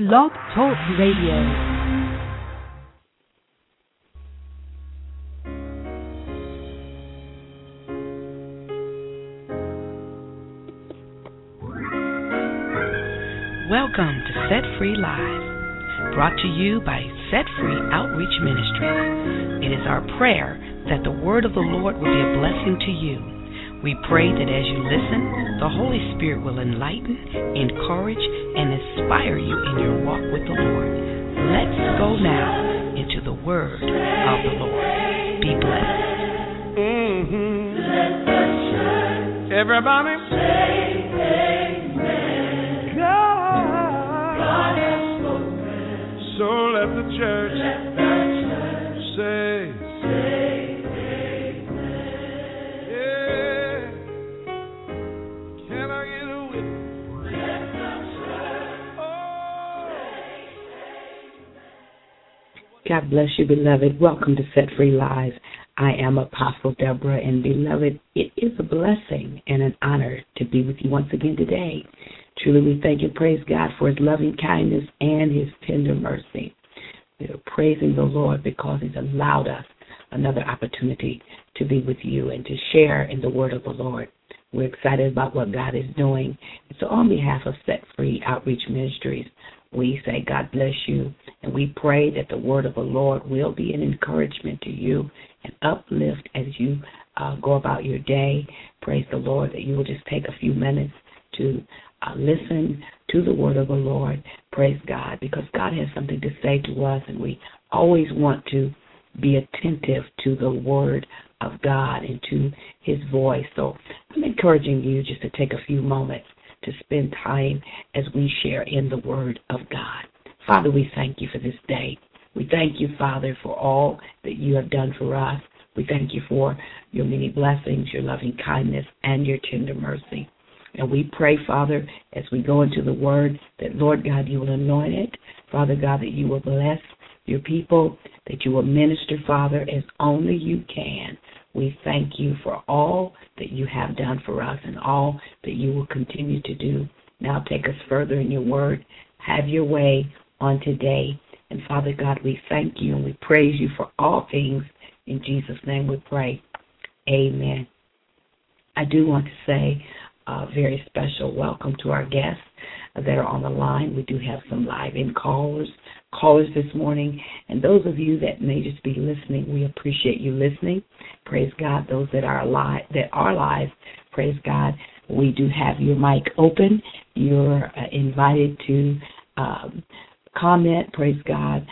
Blog Talk Radio. Welcome to Set Free Live, brought to you by Set Free Outreach Ministries. It is our prayer that the word of the Lord will be a blessing to you. We pray that as you listen, the Holy Spirit will enlighten, encourage, and inspire you in your walk with the Lord. Let's go now into the word of the Lord. Be blessed. Everybody say amen. God has spoken. So let the church say amen. Yeah. Can I get a witness? Let the church God bless you, beloved. Welcome to Set Free Live. I am Apostle Deborah, and beloved, it is a blessing and an honor to be with you once again today. Truly, we thank and praise God for His loving kindness and His tender mercy. We are praising the Lord because He's allowed us another opportunity to be with you and to share in the word of the Lord. We're excited about what God is doing. And so on behalf of Set Free Outreach Ministries, we say God bless you, and we pray that the word of the Lord will be an encouragement to you and uplift as you go about your day. Praise the Lord that you will just take a few minutes to listen to the word of the Lord. Praise God, because God has something to say to us, and we always want to be attentive to the word of God and to His voice. So I'm encouraging you just to take a few moments to spend time as we share in the word of God. Father, we thank you for this day. We thank you, Father, for all that you have done for us. We thank you for your many blessings, your loving kindness, and your tender mercy. And we pray, Father, as we go into the word, that, Lord God, you will anoint it. Father God, that you will bless your people, that you will minister, Father, as only you can. We thank you for all that you have done for us and all that you will continue to do. Now take us further in your word. Have your way on today. And Father God, we thank you and we praise you for all things. In Jesus' name we pray. Amen. I do want to say a very special welcome to our guests that are on the line. We do have some live-in callers this morning. And those of you that may just be listening, we appreciate you listening. Praise God. Those that are live, praise God. We do have your mic open. You're invited to comment. Praise God.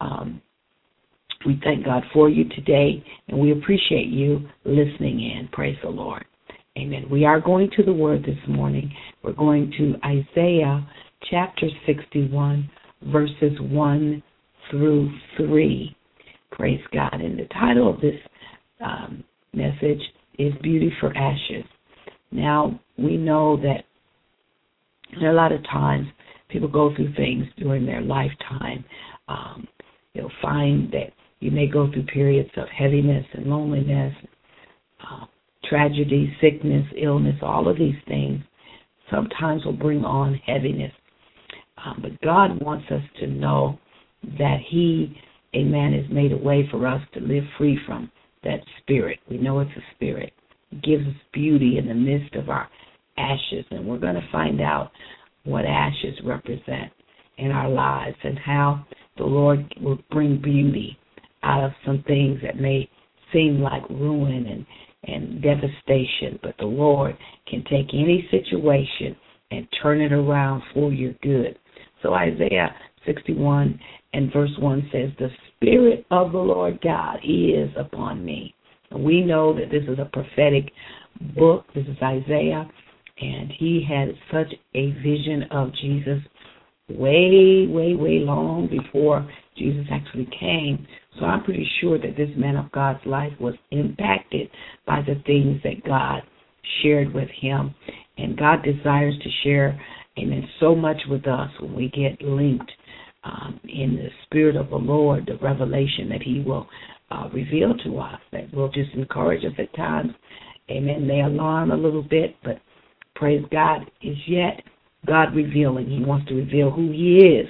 We thank God for you today, and we appreciate you listening in. Praise the Lord. Amen. We are going to the Word this morning. We're going to Isaiah chapter 61, verses 1 through 3. Praise God. And the title of this message is Beauty for Ashes. Now, we know that there are a lot of times people go through things during their lifetime. You'll find that you may go through periods of heaviness and loneliness, tragedy, sickness, illness, all of these things sometimes will bring on heaviness. But God wants us to know that He, amen, has made a way for us to live free from that spirit. We know it's a spirit. It gives us beauty in the midst of our ashes. And we're going to find out what ashes represent in our lives and how the Lord will bring beauty out of some things that may seem like ruin and devastation. But the Lord can take any situation and turn it around for your good. So Isaiah 61 and verse 1 says, "The Spirit of the Lord God is upon me." And we know that this is a prophetic book. This is Isaiah, and he had such a vision of Jesus way long before Jesus actually came. So I'm pretty sure that this man of God's life was impacted by the things that God shared with him. And God desires to share, amen, so much with us when we get linked in the Spirit of the Lord, the revelation that He will reveal to us, that will just encourage us at times. Amen. May alarm a little bit, but praise God, is yet God revealing. He wants to reveal who He is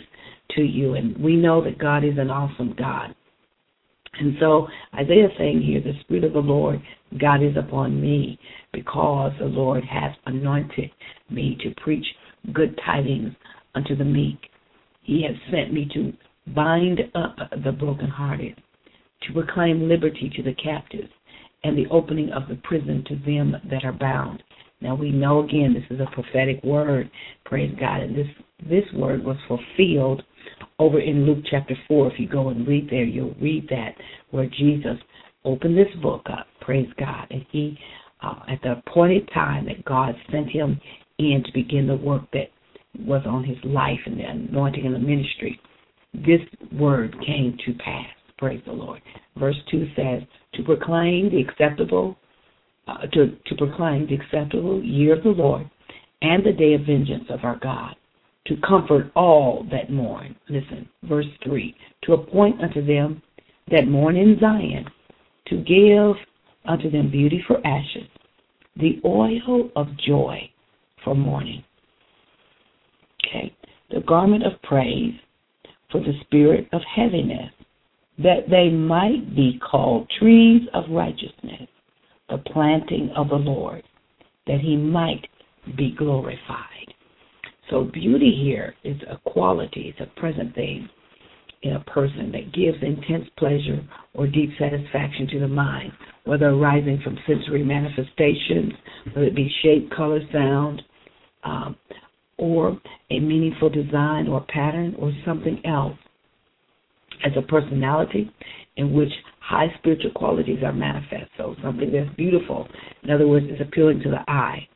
to you. And we know that God is an awesome God. And so Isaiah is saying here, the Spirit of the Lord, God is upon me, because the Lord has anointed me to preach good tidings unto the meek. He has sent me to bind up the brokenhearted, to proclaim liberty to the captives, and the opening of the prison to them that are bound. Now we know, again, this is a prophetic word, praise God, and this word was fulfilled over in Luke chapter 4. If you go and read there, you'll read that, where Jesus opened this book up, praise God, and he, at the appointed time that God sent him in to begin the work that was on his life and the anointing in the ministry, this word came to pass, praise the Lord. Verse 2 says, to proclaim the acceptable year of the Lord, and the day of vengeance of our God, to comfort all that mourn. Listen, verse 3, to appoint unto them that mourn in Zion, to give unto them beauty for ashes, the oil of joy for mourning. Okay, the garment of praise for the spirit of heaviness, that they might be called trees of righteousness, the planting of the Lord, that he might be glorified. So beauty here is a quality, it's a present thing in a person that gives intense pleasure or deep satisfaction to the mind, whether arising from sensory manifestations, whether it be shape, color, sound, or a meaningful design or pattern or something else, as a personality in which high spiritual qualities are manifest. So something that's beautiful, in other words, is appealing to the eye,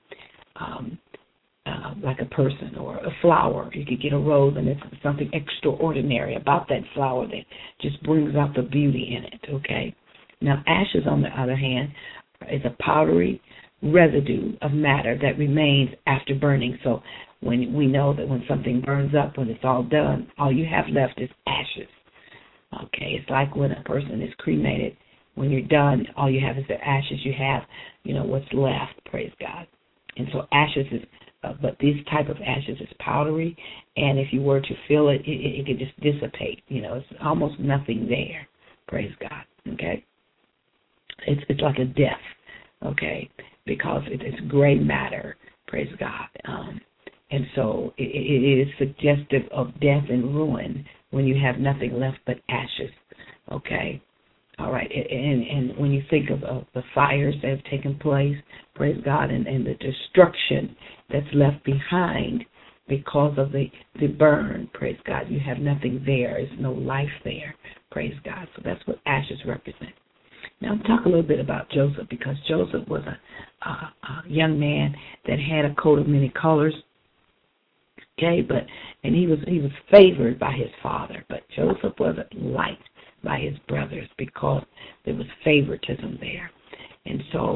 like a person or a flower. You could get a rose and it's something extraordinary about that flower that just brings out the beauty in it, okay? Now, ashes, on the other hand, is a powdery residue of matter that remains after burning. So when we know that when something burns up, when it's all done, all you have left is ashes. Okay, it's like when a person is cremated. When you're done, all you have is the ashes. You have, what's left, praise God. And so ashes is, but this type of ashes is powdery, and if you were to feel it, it could just dissipate. It's almost nothing there, praise God, okay? It's like a death, okay, because it's gray matter, praise God. And so it is suggestive of death and ruin when you have nothing left but ashes, okay? All right, and when you think of the fires that have taken place, praise God, and the destruction that's left behind because of the burn, praise God, you have nothing there. There's no life there, praise God. So that's what ashes represent. Now, I'll talk a little bit about Joseph, because Joseph was a young man that had a coat of many colors, okay, and he was favored by his father, but Joseph wasn't liked by his brothers because there was favoritism there. And so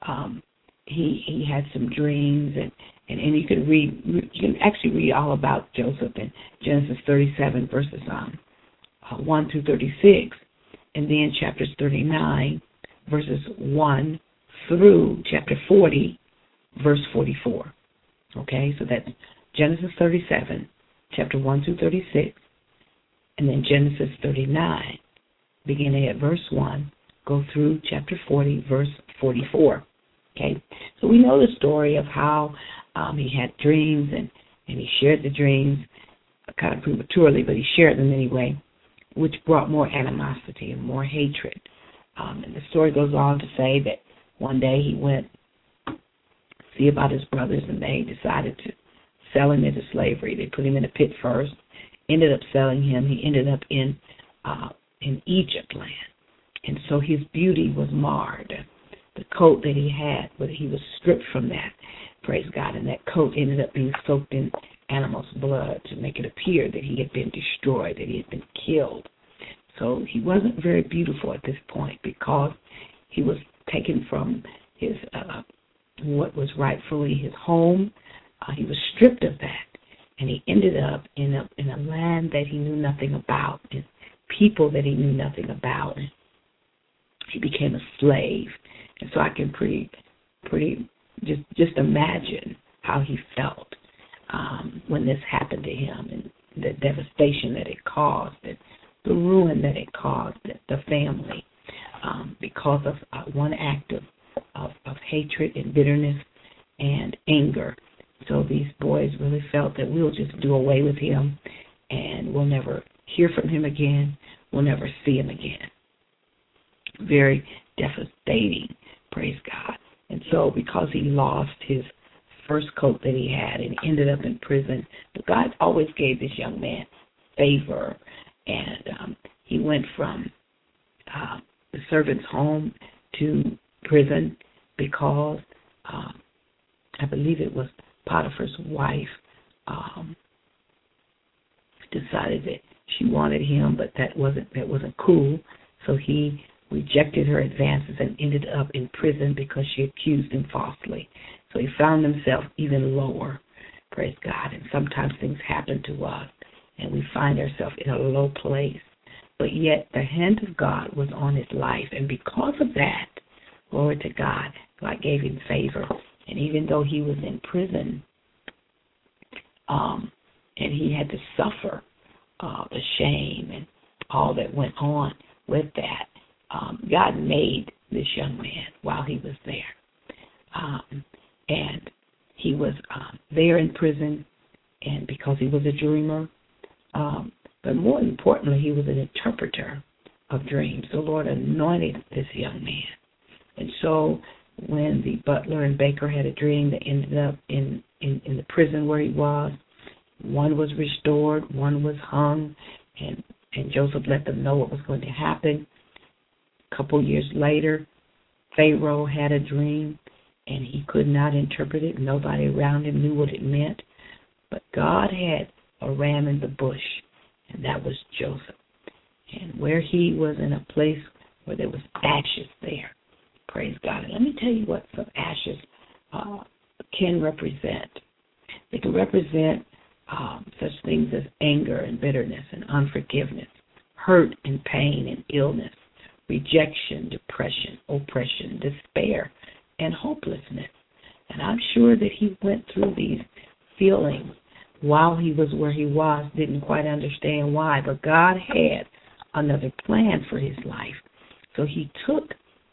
he had some dreams, and you can actually read all about Joseph in Genesis 37 verses 1 through 36, and then chapters 39 verses 1 through chapter 40 verse 44. Okay, so that's Genesis 37, chapter 1 through 36, and then Genesis 39, beginning at verse 1, go through chapter 40, verse 44. Okay, so we know the story of how he had dreams, and he shared the dreams kind of prematurely, but he shared them anyway, which brought more animosity and more hatred. And the story goes on to say that one day he went to see about his brothers, and they decided to sell him into slavery. They put him in a pit first, ended up selling him. He ended up in Egypt land. And so his beauty was marred. The coat that he had, but he was stripped from that, praise God, and that coat ended up being soaked in animals' blood to make it appear that he had been destroyed, that he had been killed. So he wasn't very beautiful at this point, because he was taken from his what was rightfully his home. He was stripped of that, and he ended up in a land that he knew nothing about, and people that he knew nothing about. He became a slave, and so I can pretty just imagine how he felt when this happened to him. And the devastation that it caused, the ruin that it caused the family because of one act of hatred and bitterness and anger. So these boys really felt that we'll just do away with him and we'll never hear from him again. We'll never see him again. Very devastating, praise God. And so because he lost his first coat that he had and ended up in prison, but God always gave this young man favor. And he went from the servant's home to prison because I believe it was Potiphar's wife decided that she wanted him, but that wasn't cool. So he rejected her advances and ended up in prison because she accused him falsely. So he found himself even lower, praise God. And sometimes things happen to us, and we find ourselves in a low place. But yet the hand of God was on his life, and because of that, glory to God, God gave him favor. And even though he was in prison, and he had to suffer the shame and all that went on with that, God made this young man while he was there. And he was there in prison, and because he was a dreamer, but more importantly, he was an interpreter of dreams. The Lord anointed this young man. And so when the butler and baker had a dream that ended up in the prison where he was, one was restored, one was hung, and Joseph let them know what was going to happen. A couple years later, Pharaoh had a dream, and he could not interpret it. Nobody around him knew what it meant. But God had a ram in the bush, and that was Joseph. And where he was in a place where there was ashes there, praise God. And let me tell you what some ashes can represent. They can represent such things as anger and bitterness and unforgiveness, hurt and pain and illness, rejection, depression, oppression, despair, and hopelessness. And I'm sure that he went through these feelings while he was where he was, didn't quite understand why, but God had another plan for his life. So he took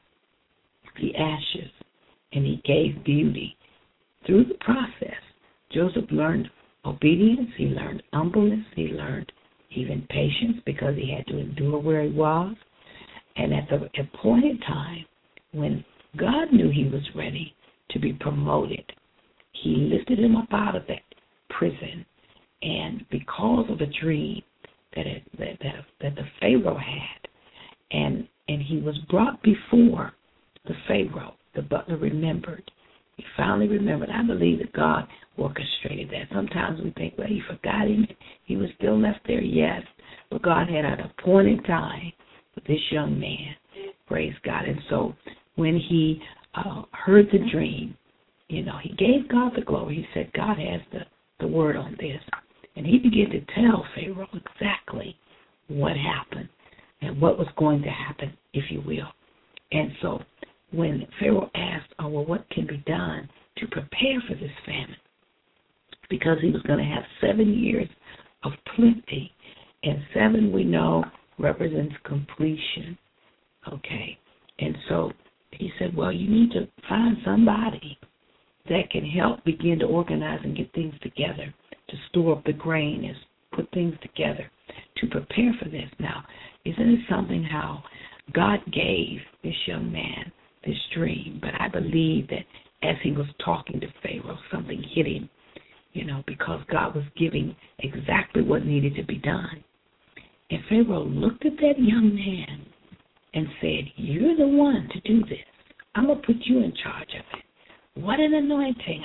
the ashes and he gave beauty. Through the process, Joseph learned obedience, he learned humbleness, he learned even patience because he had to endure where he was. And at the appointed time, when God knew he was ready to be promoted, he lifted him up out of that prison. And because of a dream that the Pharaoh had, and he was brought before the Pharaoh, the butler remembered. He finally remembered. I believe that God orchestrated that. Sometimes we think, well, he forgot him. He was still left there, yes. But God had an appointed time with this young man. Praise God. And so when he heard the dream, he gave God the glory. He said, God has the word on this. And he began to tell Pharaoh exactly what happened and what was going to happen, if you will. And so when Pharaoh asked, what can be done to prepare for this famine? Because he was going to have 7 years of plenty. And 7, we know, represents completion. Okay. And so he said, well, you need to find somebody that can help begin to organize and get things together, to store up the grain and put things together to prepare for this. Now, isn't it something how God gave this young man this dream? But I believe that as he was talking to Pharaoh, something hit him, because God was giving exactly what needed to be done. And Pharaoh looked at that young man and said, you're the one to do this. I'm going to put you in charge of it. What an anointing.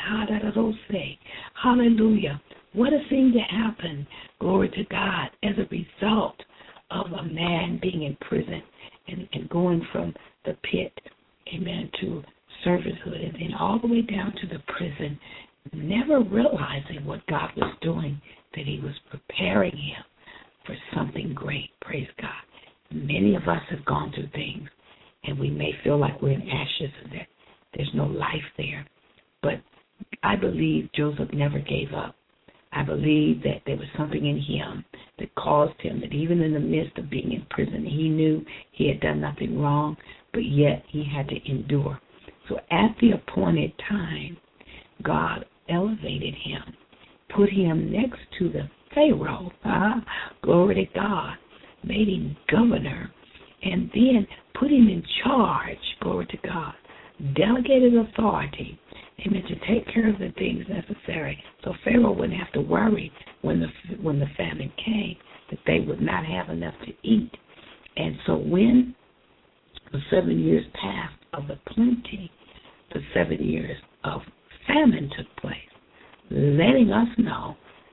Hallelujah. What a thing to happen. Glory to God. As a result of a man being in prison and going from the pit, amen, to servanthood and then all the way down to the prison, never realizing what God was doing, that he was preparing him for something great. Praise God. Many of us have gone through things, and we may feel like we're in ashes and that there's no life there. But I believe Joseph never gave up. I believe that there was something in him that caused him, that even in the midst of being in prison, he knew he had done nothing wrong, but yet he had to endure. So at the appointed time, God elevated him, put him next to the Pharaoh, glory to God, made him governor, and then put him in charge, glory to God, delegated authority, amen, to take care of the things necessary. So Pharaoh wouldn't have to worry when the famine came that they would not have enough to eat. And so when the 7 years passed of the plenty, the 7 years of famine took place, letting us know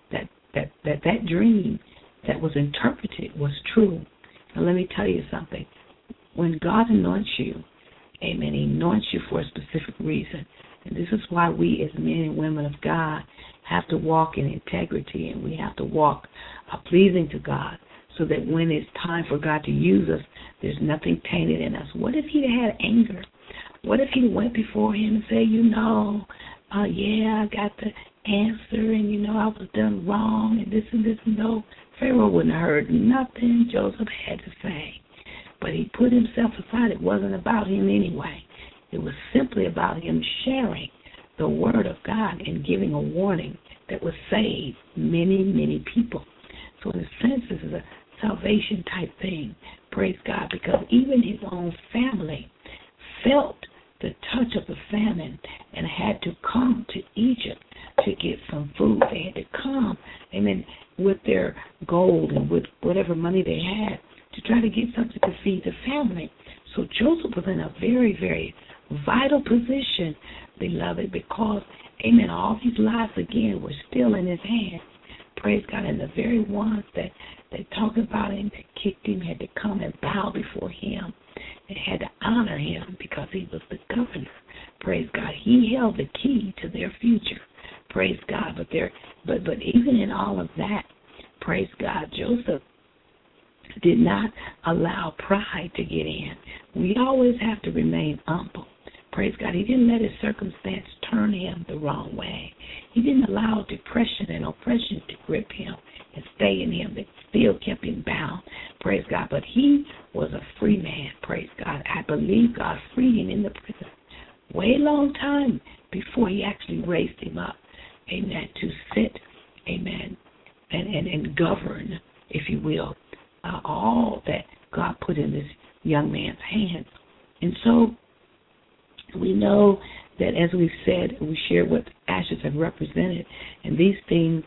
that dream that was interpreted was true. Now let me tell you something. When God anoints you, amen, He anoints you for a specific reason. And this is why we as men and women of God have to walk in integrity, and we have to walk pleasing to God, so that when it's time for God to use us, there's nothing tainted in us. What if He had anger? What if He went before Him and said, yeah, I got the answer, and I was done wrong, and this and this? No, Pharaoh wouldn't have heard nothing Joseph had to say. But he put himself aside. It wasn't about him anyway. It was simply about him sharing the word of God and giving a warning that would save many, many people. So in a sense, this is a salvation type thing. Praise God, because even his own family felt the touch of the famine and had to come to Egypt to get some food. They had to come, amen, with their gold and with whatever money they had to try to get something to feed the family. So Joseph was in a very, very vital position, beloved, because, amen, all these lives, again, were still in his hands. Praise God. And the very ones that talked about him, that kicked him, had to come and bow before him and had to honor him because he was the governor. Praise God. He held the key to their future. Praise God. But even in all of that, praise God, Joseph did not allow pride to get in. We always have to remain humble. Praise God. He didn't let his circumstance turn him the wrong way. He didn't allow depression and oppression to grip him and stay in him that still kept him bound. Praise God. But he was a free man. Praise God. I believe God freed him in the prison way long time before he actually raised him up, amen, to sit, amen, and govern, if you will, all that God put in this young man's hands. And so we know that, as we've said, we share what ashes have represented, and these things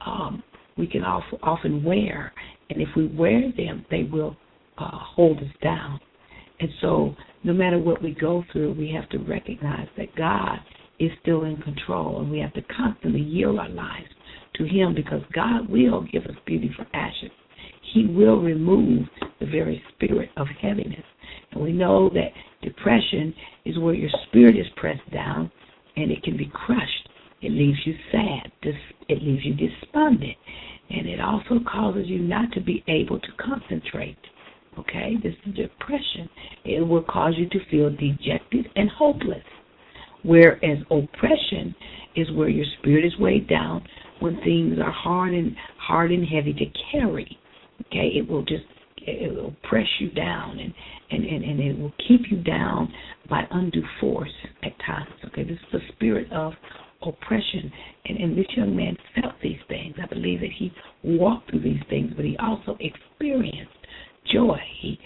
we can often wear, and if we wear them, they will hold us down. And so no matter what we go through, we have to recognize that God is still in control, and we have to constantly yield our lives to Him, because God will give us beauty for ashes. He will remove the very spirit of heaviness. And we know that depression is where your spirit is pressed down and it can be crushed. It leaves you sad. It leaves you despondent. And it also causes you not to be able to concentrate. Okay? This is depression. It will cause you to feel dejected and hopeless. Whereas oppression is where your spirit is weighed down when things are hard and heavy to carry. Okay, it will press you down and it will keep you down by undue force at times. Okay, this is the spirit of oppression, and this young man felt these things. I believe that he walked through these things, but he also experienced joy. He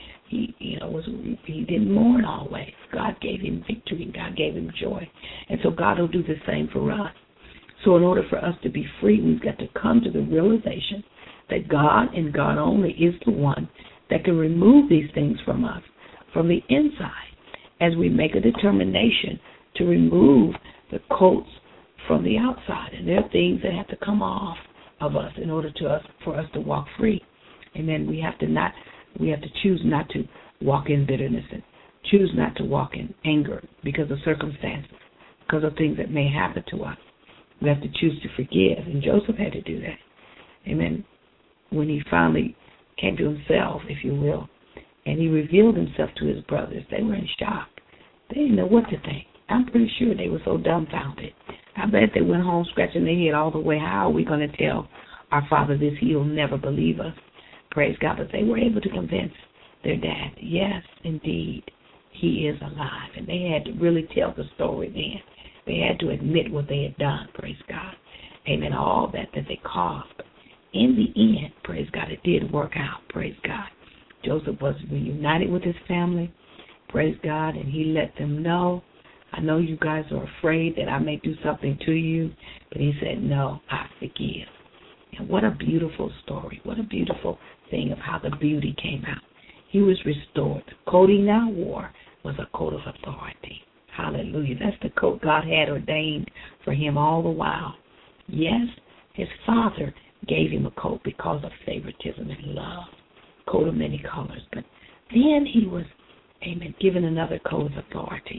didn't mourn always. God gave him victory. God gave him joy, and so God will do the same for us. So in order for us to be free, we've got to come to the realization that God and God only is the one that can remove these things from us, from the inside, as we make a determination to remove the coats from the outside. And there are things that have to come off of us in order for us to walk free. And then we have to choose not to walk in bitterness and choose not to walk in anger because of circumstances, because of things that may happen to us. We have to choose to forgive, and Joseph had to do that. Amen. When he finally came to himself, if you will, and he revealed himself to his brothers, they were in shock. They didn't know what to think. I'm pretty sure they were so dumbfounded. I bet they went home scratching their head all the way. How are we going to tell our father this? He'll never believe us. Praise God. But they were able to convince their dad, yes, indeed, he is alive. And they had to really tell the story then. They had to admit what they had done, praise God. Amen, all that they caused. But in the end, praise God, it did work out, praise God. Joseph was reunited with his family, praise God, and he let them know, I know you guys are afraid that I may do something to you, but he said, no, I forgive. And what a beautiful story. What a beautiful thing of how the beauty came out. He was restored. The coat he now wore was a coat of authority. Hallelujah. That's the coat God had ordained for him all the while. Yes, his father gave him a coat because of favoritism and love, coat of many colors. But then he was, amen, given another coat of authority.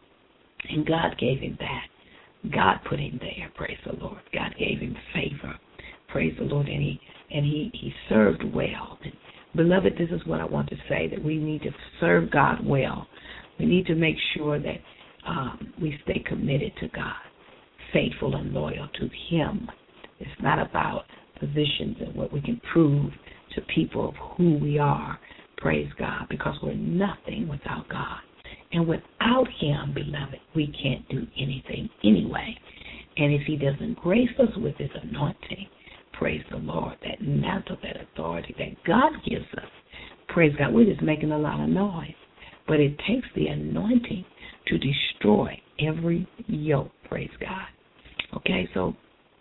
And God gave him that. God put him there, praise the Lord. God gave him favor, praise the Lord. And he served well. And beloved, this is what I want to say, that we need to serve God well. We need to make sure that we stay committed to God, faithful and loyal to Him. It's not about positions and what we can prove to people of who we are, praise God, because we're nothing without God. And without Him, beloved, we can't do anything anyway. And if He doesn't grace us with His anointing, praise the Lord, that mantle, that authority that God gives us, praise God, we're just making a lot of noise. But it takes the anointing to destroy every yoke, praise God. Okay, so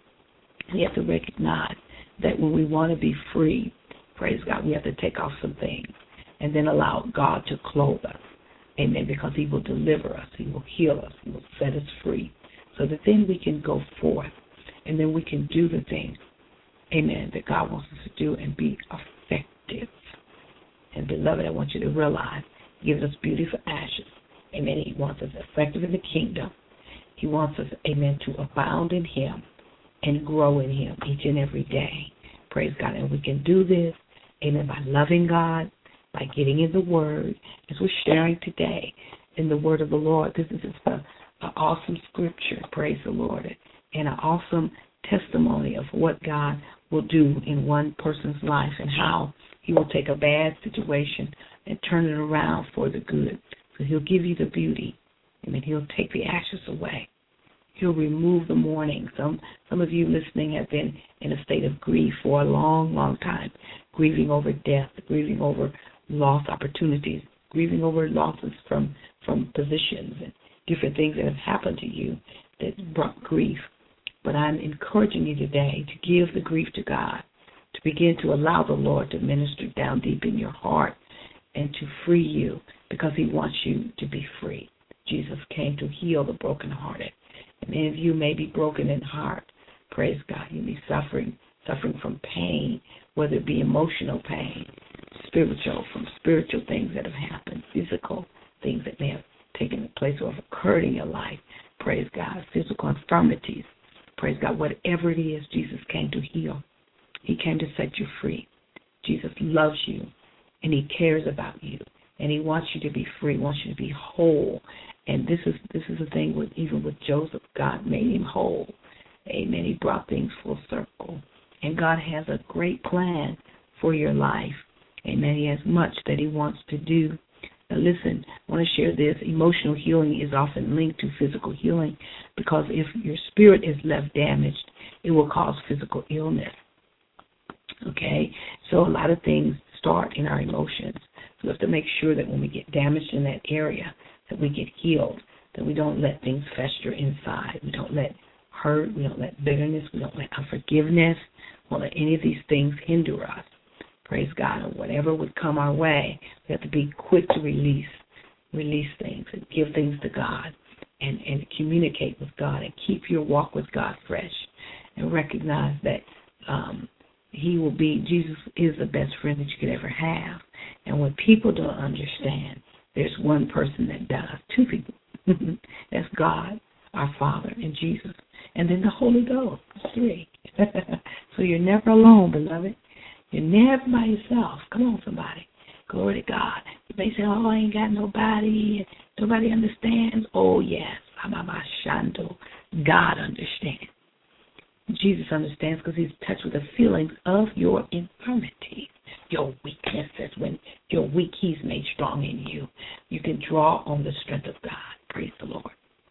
we have to recognize that when we want to be free, praise God, we have to take off some things and then allow God to clothe us. Amen, because He will deliver us, He will heal us, He will set us free, so that then we can go forth and then we can do the things, amen, that God wants us to do and be effective. And beloved, I want you to realize He gives us beauty for ashes. Amen. He wants us effective in the kingdom. He wants us, amen, to abound in Him and grow in Him each and every day. Praise God. And we can do this, amen, by loving God, by getting in the Word, as we're sharing today in the Word of the Lord. This is just an awesome scripture, praise the Lord, and an awesome testimony of what God will do in one person's life and how He will take a bad situation and turn it around for the good. So He'll give you the beauty, and then He'll take the ashes away. He'll remove the mourning. Some of you listening have been in a state of grief for a long, long time, grieving over death, grieving over lost opportunities, grieving over losses from positions and different things that have happened to you that brought grief. But I'm encouraging you today to give the grief to God, to begin to allow the Lord to minister down deep in your heart and to free you, because He wants you to be free. Jesus came to heal the brokenhearted. And many of you may be broken in heart. Praise God. You may be suffering from pain, whether it be emotional pain, from spiritual things that have happened, physical things that may have taken place or have occurred in your life. Praise God. Physical infirmities. Praise God. Whatever it is, Jesus came to heal. He came to set you free. Jesus loves you, and He cares about you, and He wants you to be free, wants you to be whole. And this is the thing even with Joseph. God made him whole. Amen. He brought things full circle. And God has a great plan for your life. Amen. He has much that He wants to do. Now listen, I want to share this. Emotional healing is often linked to physical healing, because if your spirit is left damaged, it will cause physical illness. Okay? So a lot of things start in our emotions. So we have to make sure that when we get damaged in that area, that we get healed, that we don't let things fester inside. We don't let hurt, we don't let bitterness, we don't let unforgiveness, we don't let any of these things hinder us. Praise God. And whatever would come our way, we have to be quick to release things and give things to God and communicate with God and keep your walk with God fresh and recognize that Jesus is the best friend that you could ever have. And when people don't understand, there's one person that does, two people. That's God, our Father, and Jesus. And then the Holy Ghost, three. So you're never alone, beloved. You're never by yourself. Come on, somebody. Glory to God. You may say, oh, I ain't got nobody. Nobody understands. Oh, yes, God understands. Jesus understands because he's touched with the feelings of your infirmity, your weaknesses. When you're weak, he's made strong in you. You can draw on the strength of God. Praise the Lord.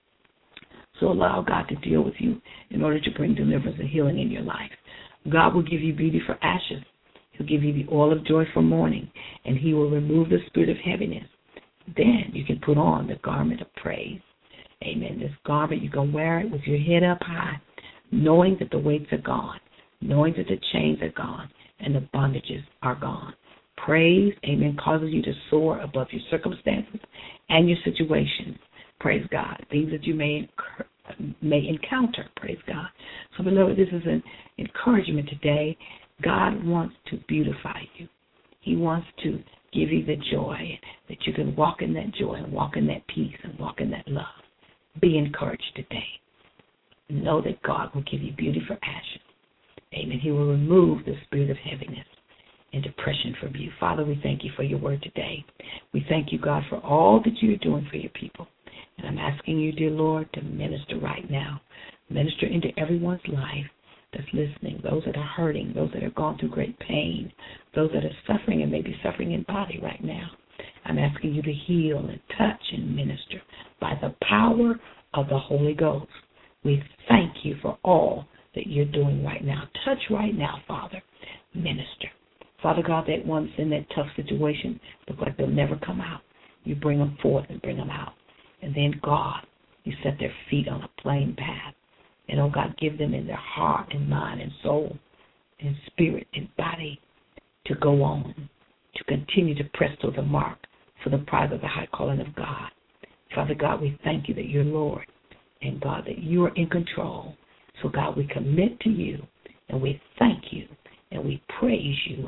So allow God to deal with you in order to bring deliverance and healing in your life. God will give you beauty for ashes. He'll give you the oil of joy for mourning, and he will remove the spirit of heaviness. Then you can put on the garment of praise. Amen. This garment, you can wear it with your head up high, knowing that the weights are gone, knowing that the chains are gone, and the bondages are gone. Praise, amen, causes you to soar above your circumstances and your situations. Praise God. Things that you may encounter. Praise God. So, beloved, this is an encouragement today. God wants to beautify you. He wants to give you the joy, that you can walk in that joy and walk in that peace and walk in that love. Be encouraged today. Know that God will give you beauty for ashes. Amen. He will remove the spirit of heaviness and depression from you. Father, we thank you for your word today. We thank you, God, for all that you're doing for your people. And I'm asking you, dear Lord, to minister right now. Minister into everyone's life that's listening, those that are hurting, those that have gone through great pain, those that are suffering and maybe suffering in body right now. I'm asking you to heal and touch and minister by the power of the Holy Ghost. We thank you for all that you're doing right now. Touch right now, Father. Minister. Father God, that one's in that tough situation, look like they'll never come out. You bring them forth and bring them out. And then, God, you set their feet on a plain path. And, oh, God, give them in their heart and mind and soul and spirit and body to go on, to continue to press to the mark for the prize of the high calling of God. Father God, we thank you that you're Lord. And, God, that you are in control. So, God, we commit to you, and we thank you, and we praise you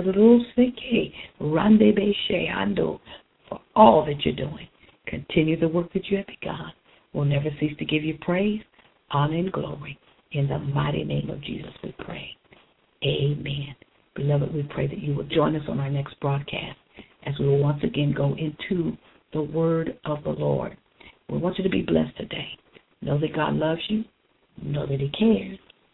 for all that you're doing. Continue the work that you have begun. We'll never cease to give you praise, honor, and glory. In the mighty name of Jesus we pray. Amen. Beloved, we pray that you will join us on our next broadcast as we will once again go into the word of the Lord. We want you to be blessed today. Know that God loves you. Know that he cares.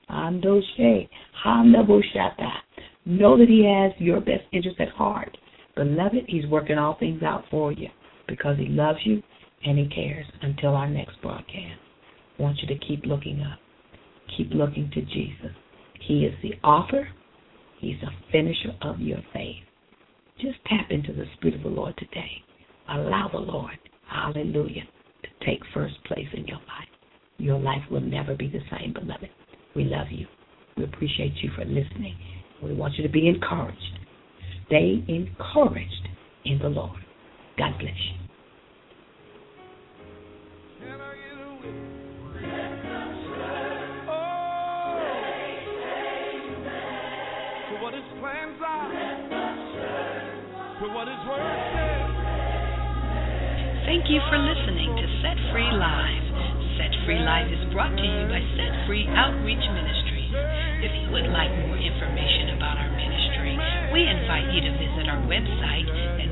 Know that he has your best interest at heart. Beloved, he's working all things out for you because he loves you and he cares. Until our next broadcast, I want you to keep looking up. Keep looking to Jesus. He is the author. He's the finisher of your faith. Just tap into the Spirit of the Lord today. Allow the Lord, hallelujah, to take first place in your life. Your life will never be the same, beloved. We love you. We appreciate you for listening. We want you to be encouraged. Stay encouraged in the Lord. God bless you. For what his plans are, for what his word says. Thank you for listening to Set Free Live. Set Free Live is brought to you by Set Free Outreach Ministries. If you would like more information about our ministry, we invite you to visit our website at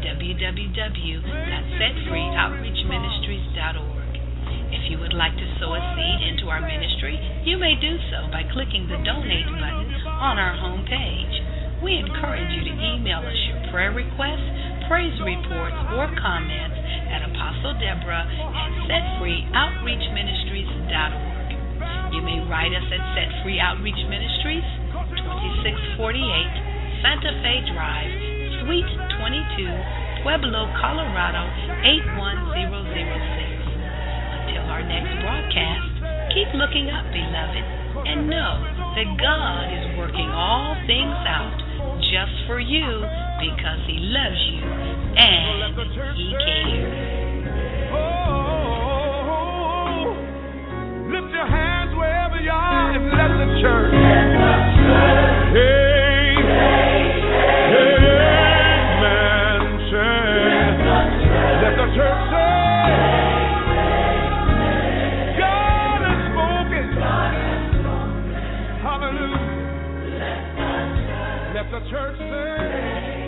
www.setfreeoutreachministries.org. If you would like to sow a seed into our ministry, you may do so by clicking the Donate button on our home page. We encourage you to email us your prayer requests, praise reports, or comments at Apostle Deborah at setfreeoutreachministries.org. You may write us at Set Free Outreach Ministries, 2648 Santa Fe Drive, Suite 22, Pueblo, Colorado, 81006. Until our next broadcast, keep looking up, beloved, and know that God is working all things out just for you because he loves you and he cares. Oh, lift your hands wherever you are and let the church. Hey, amen. Let the church say, God has spoken. Hallelujah. Let the church say.